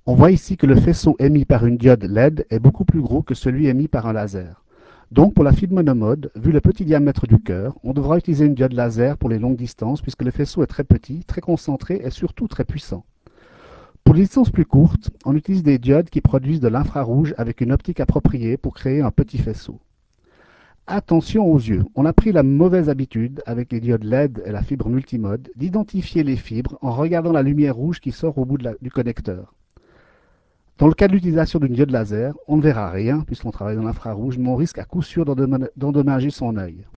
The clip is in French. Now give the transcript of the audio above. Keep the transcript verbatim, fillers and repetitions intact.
On voit ici que le faisceau émis par une diode L E D est beaucoup plus gros que celui émis par un laser. Donc pour la fibre monomode, vu le petit diamètre du cœur, on devra utiliser une diode laser pour les longues distances puisque le faisceau est très petit, très concentré et surtout très puissant. Pour les distances plus courtes, on utilise des diodes qui produisent de l'infrarouge avec une optique appropriée pour créer un petit faisceau. Attention aux yeux, on a pris la mauvaise habitude, avec les diodes L E D et la fibre multimode, d'identifier les fibres en regardant la lumière rouge qui sort au bout de la- du connecteur. Dans le cas de l'utilisation d'une diode laser, on ne verra rien puisqu'on travaille dans l'infrarouge, mais on risque à coup sûr d'endommager son œil.